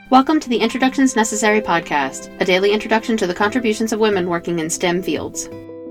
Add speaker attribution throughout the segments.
Speaker 1: Welcome to the Introductions Necessary podcast, a daily introduction to the contributions of women working in STEM fields.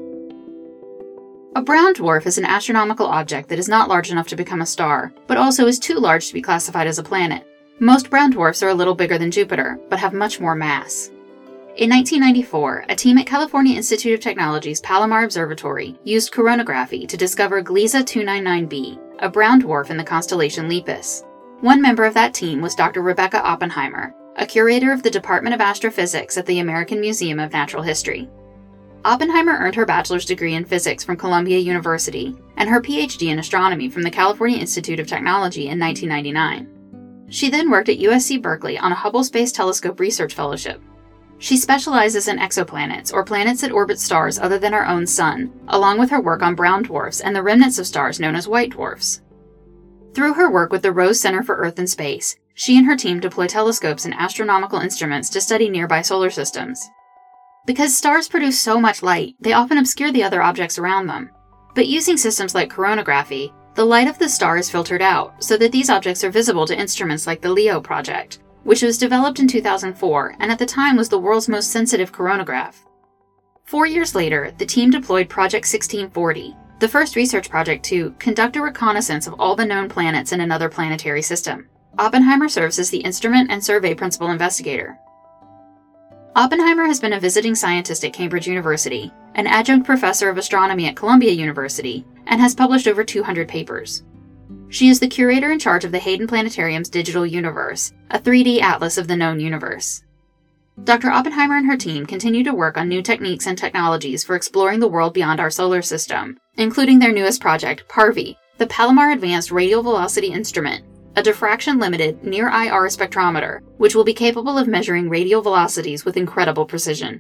Speaker 1: A brown dwarf is an astronomical object that is not large enough to become a star, but also is too large to be classified as a planet. Most brown dwarfs are a little bigger than Jupiter, but have much more mass. In 1994, a team at California Institute of Technology's Palomar Observatory used coronagraphy to discover Gliese 299b, a brown dwarf in the constellation Lepus. One member of that team was Dr. Rebecca Oppenheimer, a curator of the Department of Astrophysics at the American Museum of Natural History. Oppenheimer earned her bachelor's degree in physics from Columbia University and her PhD in astronomy from the California Institute of Technology in 1999. She then worked at USC Berkeley on a Hubble Space Telescope research fellowship. She specializes in exoplanets, or planets that orbit stars other than our own sun, along with her work on brown dwarfs and the remnants of stars known as white dwarfs. Through her work with the Rose Center for Earth and Space, she and her team deploy telescopes and astronomical instruments to study nearby solar systems. Because stars produce so much light, they often obscure the other objects around them. But using systems like coronagraphy, the light of the star is filtered out so that these objects are visible to instruments like the LEO project, which was developed in 2004 and at the time was the world's most sensitive coronagraph. 4 years later, the team deployed Project 1640, the first research project to conduct a reconnaissance of all the known planets in another planetary system. Oppenheimer serves as the instrument and survey principal investigator. Oppenheimer has been a visiting scientist at Cambridge University, an adjunct professor of astronomy at Columbia University, and has published over 200 papers. She is the curator in charge of the Hayden Planetarium's Digital Universe, a 3D atlas of the known universe. Dr. Oppenheimer and her team continue to work on new techniques and technologies for exploring the world beyond our solar system, including their newest project, PARVI, the Palomar Advanced Radial Velocity Instrument, a diffraction-limited, near-IR spectrometer, which will be capable of measuring radial velocities with incredible precision.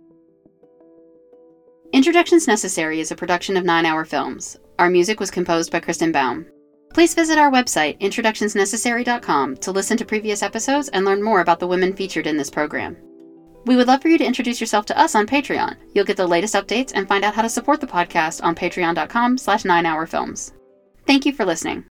Speaker 1: Introductions Necessary is a production of 9 Hour Films. Our music was composed by Kristen Baum. Please visit our website, introductionsnecessary.com, to listen to previous episodes and learn more about the women featured in this program. We would love for you to introduce yourself to us on Patreon. You'll get the latest updates and find out how to support the podcast on patreon.com/9hourfilms. Thank you for listening.